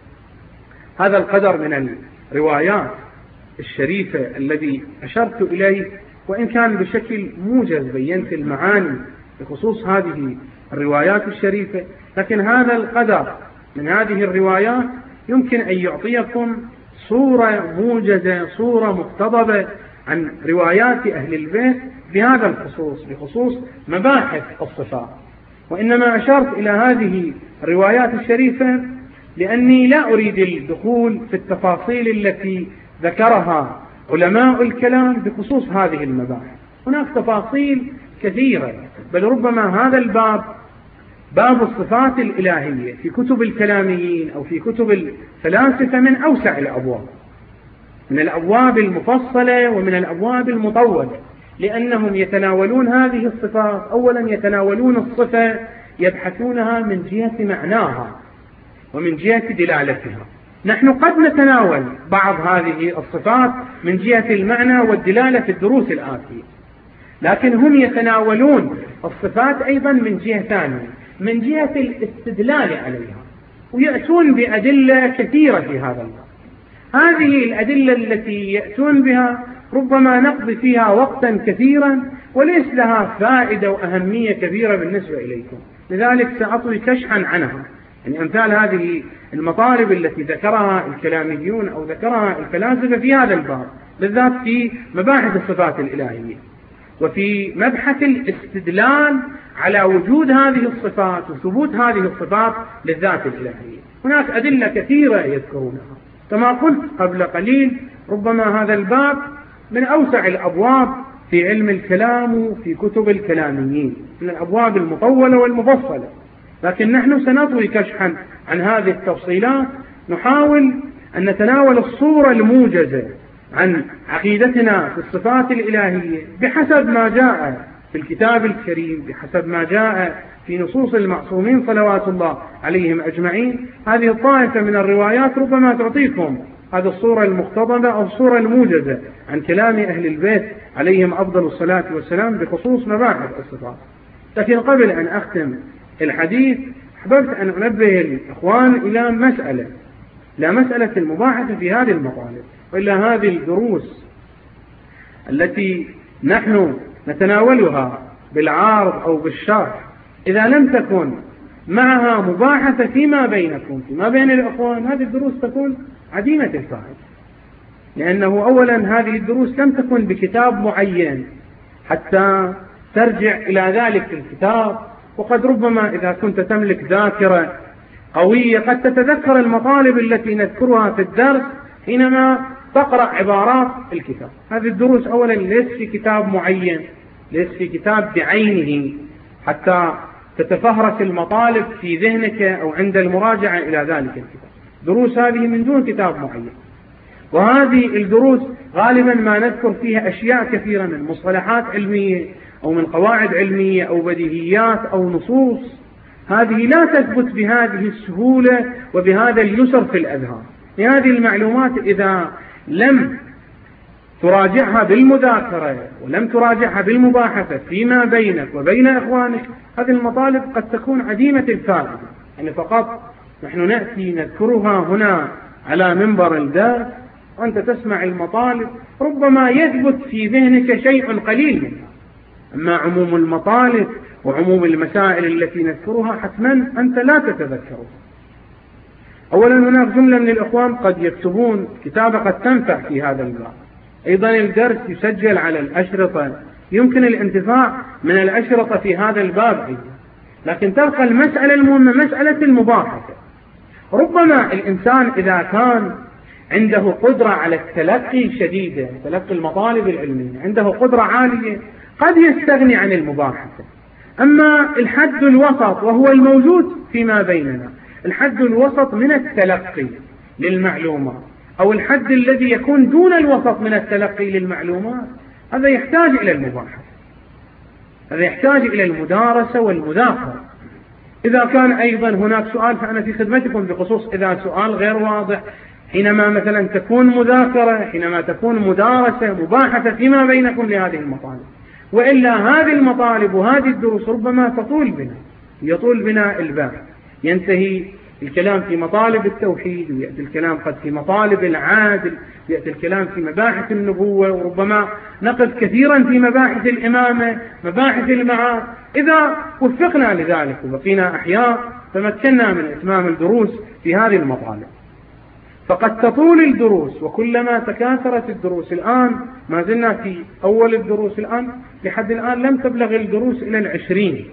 هذا القدر من الروايات الشريفة الذي أشرت إليه، وإن كان بشكل موجز بينت المعاني بخصوص هذه الروايات الشريفة، لكن هذا القدر من هذه الروايات يمكن أن يعطيكم صورة موجزة، صورة مقتضبة عن روايات أهل البيت بهذا الخصوص، بخصوص مباحث الصفات. وإنما أشرت إلى هذه الروايات الشريفة لأني لا أريد الدخول في التفاصيل التي ذكرها علماء الكلام بخصوص هذه المباحث. هناك تفاصيل كثيرة، بل ربما هذا الباب، باب الصفات الإلهية، في كتب الكلاميين أو في كتب الفلاسفة من أوسع الأبواب، من الأبواب المفصلة ومن الأبواب المطولة، لأنهم يتناولون هذه الصفات. أولا يتناولون الصفة يبحثونها من جهة معناها ومن جهة دلالتها. نحن قد نتناول بعض هذه الصفات من جهة المعنى والدلالة في الدروس الآتية، لكن هم يتناولون الصفات أيضا من جهة ثانية، من جهة الاستدلال عليها، ويأتون بأدلة كثيرة في هذا الباب. هذه الأدلة التي يأتون بها ربما نقضي فيها وقتا كثيرا وليس لها فائدة وأهمية كبيرة بالنسبة إليكم، لذلك سأطوي كشحا عنها. يعني أمثال هذه المطالب التي ذكرها الكلاميون أو ذكرها الفلاسفة في هذا الباب، بالذات في مباحث الصفات الإلهية وفي مبحث الاستدلال على وجود هذه الصفات وثبوت هذه الصفات للذات الإلهية، هناك أدلة كثيرة يذكرونها. كما قلت قبل قليل، ربما هذا الباب من أوسع الأبواب في علم الكلام وفي كتب الكلاميين، من الأبواب المطولة والمفصلة. لكن نحن سنطوي كشحا عن هذه التفصيلات، نحاول أن نتناول الصورة الموجزة عن عقيدتنا في الصفات الإلهية بحسب ما جاء في الكتاب الكريم، بحسب ما جاء في نصوص المعصومين صلوات الله عليهم أجمعين. هذه الطائفة من الروايات ربما تعطيكم هذه الصورة المختضبة أو الصورة الموجزة عن كلام أهل البيت عليهم أفضل الصلاة والسلام بخصوص مباحث الصفات. لكن قبل أن أختم الحديث أحببت أن أنبه الإخوان إلى مسألة المباحثة في هذه المطالب، وإلا هذه الدروس التي نحن نتناولها بالعارض أو بالشرح إذا لم تكن معها مباحثة فيما بينكم فيما بين الإخوان، هذه الدروس تكون عديمة الفائدة، لأنه أولا هذه الدروس لم تكن بكتاب معين حتى ترجع إلى ذلك الكتاب، وقد ربما إذا كنت تملك ذاكرة قوية قد تتذكر المطالب التي نذكرها في الدرس حينما تقرأ عبارات الكتاب. هذه الدروس أولا ليس في كتاب معين، ليس في كتاب بعينه حتى تتفهرس المطالب في ذهنك أو عند المراجعة إلى ذلك الكتاب. دروس هذه من دون كتاب معين، وهذه الدروس غالبا ما نذكر فيها أشياء كثيرة من مصطلحات علمية أو من قواعد علمية أو بديهيات أو نصوص، هذه لا تثبت بهذه السهولة وبهذا اليسر في الأذهان. هذه المعلومات إذا لم تراجعها بالمذاكرة ولم تراجعها بالمباحثة فيما بينك وبين إخوانك، هذه المطالب قد تكون عديمة الفائدة. يعني فقط نحن نأتي نذكرها هنا على منبر الدرس وأنت تسمع المطالب، ربما يثبت في ذهنك شيء قليل منها، أما عموم المطالب وعموم المسائل التي نذكرها حتما أنت لا تتذكرها. أولا هناك جملة من الإخوان قد يكتبون كتابة قد تنفع في هذا الباب. أيضا الدرس يسجل على الأشرطة، يمكن الانتفاع من الأشرطة في هذا الباب أيضا. لكن تبقى المسألة المهمة مسألة المباحثة. ربما الإنسان إذا كان عنده قدرة على التلقي شديدة، تلقي المطالب العلمية، عنده قدرة عالية، قد يستغني عن المباحثة. أما الحد الوسط وهو الموجود فيما بيننا، الحد الوسط من التلقي للمعلومات أو الحد الذي يكون دون الوسط من التلقي للمعلومات، هذا يحتاج إلى المباحثة، هذا يحتاج إلى المدارسة والمذاكرة. إذا كان أيضا هناك سؤال فأنا في خدمتكم بخصوص إذا سؤال غير واضح، حينما مثلا تكون مذاكرة، حينما تكون مدارسة مباحثة فيما بينكم لهذه المطالب. وإلا هذه المطالب وهذه الدروس ربما يطول بنا البحث، ينتهي الكلام في مطالب التوحيد، ويأتي الكلام قد في مطالب العادل، يأتي الكلام في مباحث النبوة، وربما نقف كثيرا في مباحث الإمامة، مباحث المعاد. إذا وفقنا لذلك وبقينا أحياء تمكنا من إتمام الدروس في هذه المطالب. فقد تطول الدروس، وكلما تكاثرت الدروس. الآن ما زلنا في أول الدروس، الآن لحد الآن لم تبلغ الدروس إلى 20،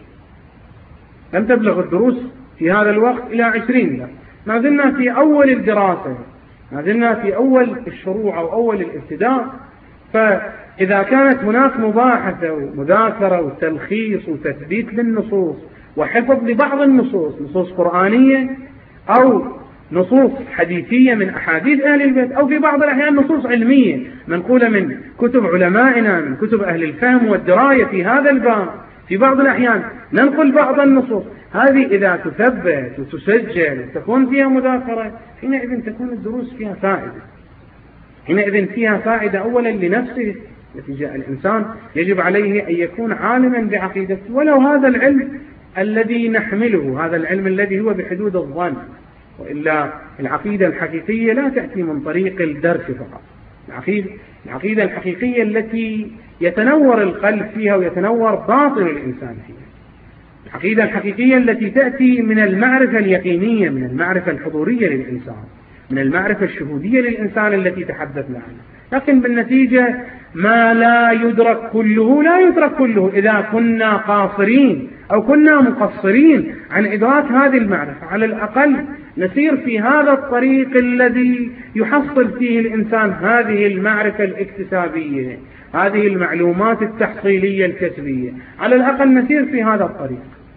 لم تبلغ الدروس في هذا الوقت إلى 20. ما زلنا في أول الدراسة، ما زلنا في أول الشروع أو أول الابتداء. فإذا كانت هناك مباحثة ومذاكرة وتلخيص وتثبيت للنصوص وحفظ لبعض النصوص، نصوص قرآنية أو نصوص حديثية من أحاديث أهل البيت، أو في بعض الأحيان نصوص علمية منقولة من كتب علمائنا، من كتب أهل الفهم والدراية في هذا الباب، في بعض الأحيان ننقل بعض النصوص، هذه إذا تثبت وتسجل وتكون فيها مذاكرة، حينئذ تكون الدروس فيها فائدة، حينئذ فيها فائدة أولا لنفسه. نتيجة الإنسان يجب عليه أن يكون عالما بعقيدته، ولو هذا العلم الذي نحمله، هذا العلم الذي هو بحدود الظن. وإلا العقيدة الحقيقية لا تأتي من طريق الدرس فقط، العقيدة الحقيقية التي يتنور القلب فيها ويتنور باطن الإنسان فيها، العقيدة الحقيقية التي تأتي من المعرفة اليقينية، من المعرفة الحضورية للإنسان، من المعرفة الشهودية للإنسان التي تحدثنا عنها. لكن بالنتيجة ما لا يدرك كله لا يدرك كله إذا كنا قاصرين أو كنا مقصرين عن إدراك هذه المعرفة. على الأقل نسير في هذا الطريق الذي يحصل فيه الإنسان هذه المعرفة الاكتسابية، هذه المعلومات التحصيلية الكسبية، على الأقل نسير في هذا الطريق.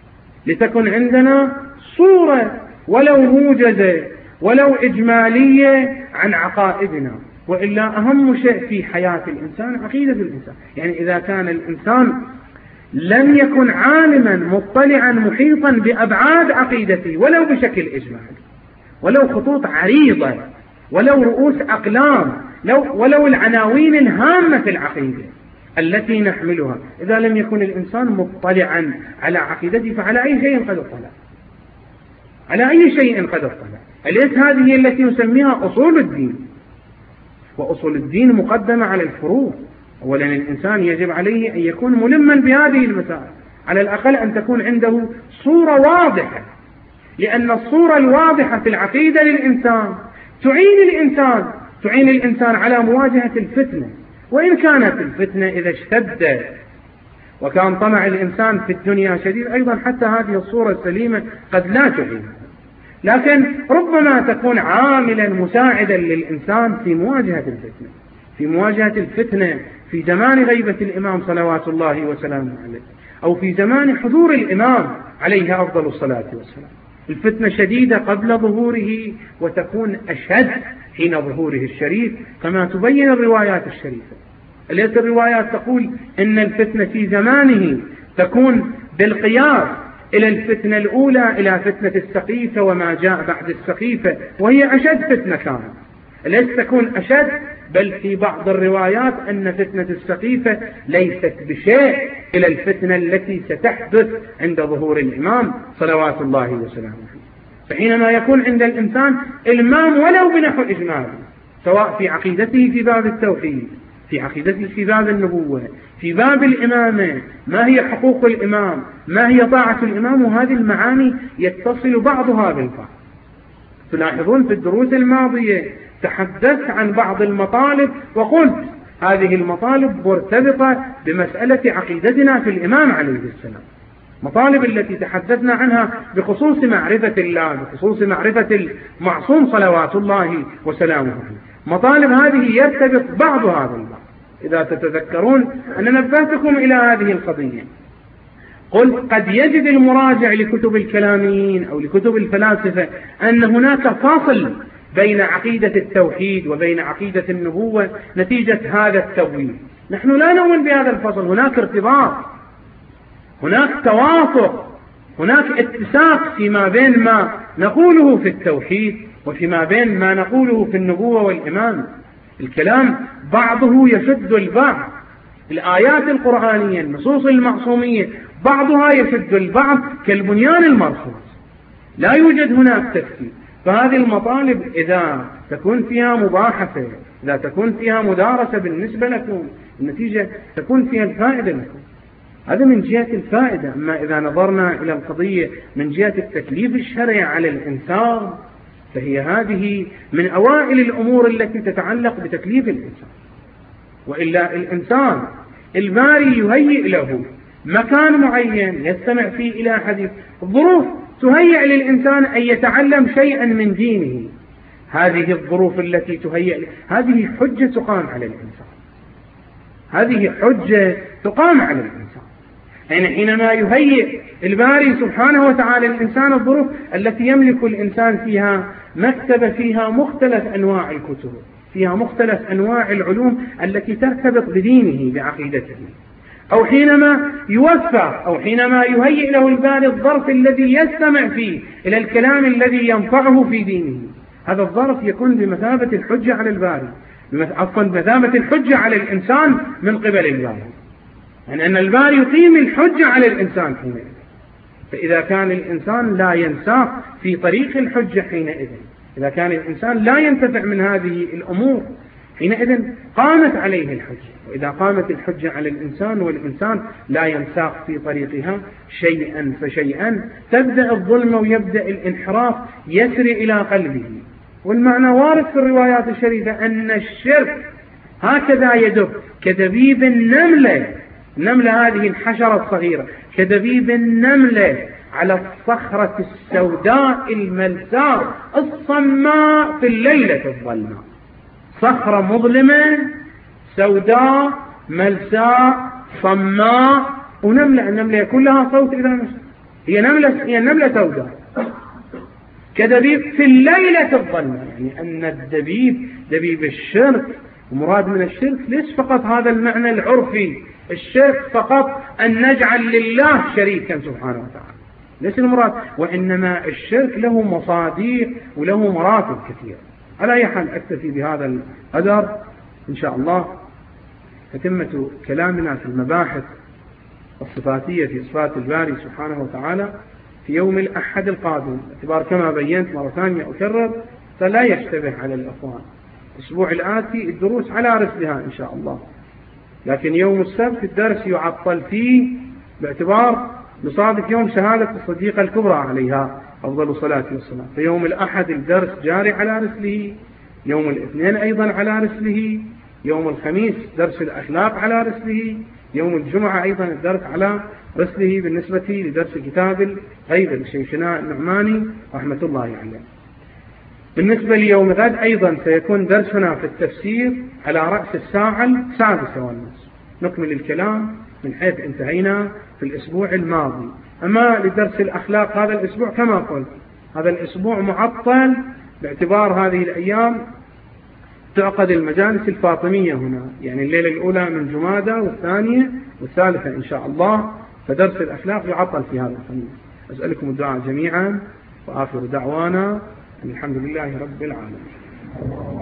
لتكن عندنا صورة ولو موجزة ولو إجمالية عن عقائدنا. وإلا أهم شيء في حياة الإنسان عقيدة الإنسان. يعني إذا كان الإنسان لم يكن عالما مطلعا محيطا بأبعاد عقيدته ولو بشكل إجمالي، ولو خطوط عريضة، ولو رؤوس أقلام، ولو العناوين الهامة في العقيدة التي نحملها، إذا لم يكن الإنسان مطلعا على عقيدته فعلى أي شيء قد اطلع، على أي شيء قد اطلع. أليس هذه التي نسميها أصول الدين؟ وأصول الدين مقدمة على الفروع. أولا الإنسان يجب عليه أن يكون ملما بهذه المسائل، على الأقل أن تكون عنده صورة واضحة، لأن الصورة الواضحة في العقيدة للإنسان تعين الإنسان على مواجهة الفتنة. وإن كانت الفتنة إذا اشتدت وكان طمع الإنسان في الدنيا شديد، أيضا حتى هذه الصورة السليمة قد لا تعين، لكن ربما تكون عاملا مساعدا للإنسان في مواجهة الفتنة في زمان غيبة الإمام صلوات الله وسلامه عليه، أو في زمان حضور الإمام عليه أفضل الصلاة والسلام. الفتنة شديدة قبل ظهوره وتكون أشد حين ظهوره الشريف، كما تبين الروايات الشريفة. التي الروايات تقول إن الفتنة في زمانه تكون بالقياس إلى الفتنة الأولى، إلى فتنة السقيفة وما جاء بعد السقيفة، وهي أشد فتنة كانت. ليس تكون أشد، بل في بعض الروايات أن فتنة السقيفة ليست بشيء إلى الفتنة التي ستحدث عند ظهور الإمام صلوات الله وسلامه. فحينما يكون عند الإنسان إلمام ولو بنحو إجمالي، سواء في عقيدته في باب التوحيد، في عقيدته في باب النبوة، في باب الإمامة، ما هي حقوق الإمام، ما هي طاعة الإمام، وهذه المعاني يتصل بعضها بالبعض. تلاحظون في الدروس الماضية تحدثت عن بعض المطالب وقلت هذه المطالب مرتبطة بمسألة عقيدتنا في الإمام عليه السلام، مطالب التي تحدثنا عنها بخصوص معرفة الله، بخصوص معرفة المعصوم صلوات الله وسلامه عليه. مطالب هذه يرتبط بعضها بالبعض. إذا تتذكرون أنا نبهتكم إلى هذه القضية، قلت قد يجد المراجع لكتب الكلاميين أو لكتب الفلاسفة أن هناك فاصل بين عقيدة التوحيد وبين عقيدة النبوة نتيجة هذا التبويب. نحن لا نؤمن بهذا الفصل، هناك ارتباط، هناك توافق، هناك اتساق فيما بين ما نقوله في التوحيد وفيما بين ما نقوله في النبوة والإمام. الكلام بعضه يشد البعض، الآيات القرآنية، النصوص المعصومية بعضها يشد البعض كالبنيان المرصوص، لا يوجد هناك تفكير. فهذه المطالب إذا تكون فيها مباحثة، إذا تكون فيها مدارسة بالنسبة لكم، النتيجة تكون فيها الفائدة لكم. هذا من جهة الفائدة. أما إذا نظرنا إلى القضية من جهة التكليف الشرعي على الإنسان، فهي هذه من أوائل الأمور التي تتعلق بتكليف الإنسان. وإلا الإنسان الباري يهيئ له مكان معين يستمع فيه إلى حديث، الظروف تهيئ للإنسان أن يتعلم شيئا من دينه، هذه الظروف التي تهيئ، هذه حجة تقام على الإنسان، هذه حجة تقام على الإنسان. يعني حينما يهيئ الباري سبحانه وتعالى الإنسان الظروف التي يملك الإنسان فيها مكتبة فيها مختلف أنواع الكتب، فيها مختلف أنواع العلوم التي ترتبط بدينه بعقيدته، أو حينما يوفق أو حينما يهيئ له الباري الظرف الذي يستمع فيه إلى الكلام الذي ينفعه في دينه، هذا الظرف يكون بمثابة الحجة على الباري، بمثابة الحجة على الإنسان من قبل الباري، يعني أن الباري يقيم الحجة على الإنسان حينئذ. فإذا كان الإنسان لا ينساق في طريق الحجة حينئذ، إذا كان الإنسان لا ينتفع من هذه الأمور حينئذ قامت عليه الحجة. وإذا قامت الحجة على الإنسان والإنسان لا ينساق في طريقها شيئا فشيئا، تبدأ الظلم ويبدأ الانحراف يسري إلى قلبه. والمعنى وارد في الروايات الشريفة أن الشرك هكذا يدب كدبيب النملة، النملة هذه الحشرة الصغيرة، كدبيب النملة على الصخرة السوداء الملساء الصماء في الليلة الظلماء. صخرة مظلمة سوداء ملساء صماء ونملة، النملة يكون لها صوت إذا مشت، هي النملة سوداء كدبيب في الليلة الظلمة، يعني أن الدبيب دبيب الشرك، ومراد من الشرك ليس فقط هذا المعنى العرفي، الشرك فقط أن نجعل لله شريكا سبحانه وتعالى، ليس المراد، وإنما الشرك له مصادر وله مراتب كثيرة. على أي حال أكتفي بهذا القدر إن شاء الله. تتمة كلامنا في المباحث الصفاتية في صفات الباري سبحانه وتعالى في يوم الأحد القادم، باعتبار كما بينت مرة ثانية أكرر فلا يشتبه على الأخوان. الأسبوع الآتي الدروس على رسلها إن شاء الله، لكن يوم السبت الدرس يعطل فيه باعتبار يصادف يوم شهادة الصديقة الكبرى عليها أفضل الصلاة والسلام، فيوم الأحد الدرس جاري على رسله، يوم الاثنين أيضا على رسله، يوم الخميس درس الأخلاق على رسله، يوم الجمعة أيضا الدرس على رسله بالنسبة لدرس كتاب الغيبة لشيخنا النعماني رحمة الله عليه. بالنسبة ليوم غد أيضا سيكون درسنا في التفسير على رأس الساعة 6:30 نكمل الكلام من حيث انتهينا في الأسبوع الماضي. أما لدرس الأخلاق هذا الأسبوع كما قلت هذا الأسبوع معطل باعتبار هذه الأيام تعقد المجالس الفاطمية هنا، يعني الليلة الأولى من جمادى والثانية والثالثة إن شاء الله، فدرس الأخلاق يعطل في هذا الخميس. أسألكم الدعاء جميعا، وآخر دعوانا الحمد لله رب العالمين.